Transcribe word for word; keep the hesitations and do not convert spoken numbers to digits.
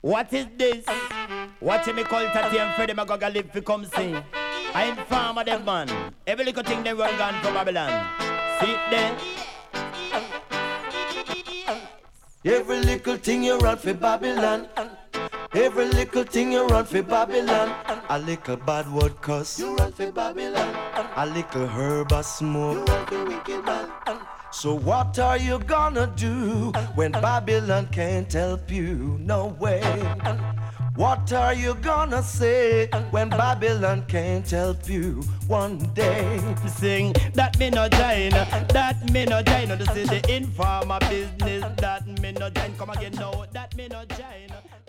What is this? Watch me call Tati and Freddie Magoga live fi come see. I inform of them man. Every little thing they run gone from Babylon. See it there? Every little thing you run for Babylon. Every little thing you run for Babylon. A little bad word cuss, you run for Babylon. A little herb a smoke, you run for wicked man. So what are you gonna do when Babylon can't help you? No way. What are you gonna say when Babylon can't help you one day? Sing that me no join, that me no join. This is the informer business that me no join. Come again now, that me no join.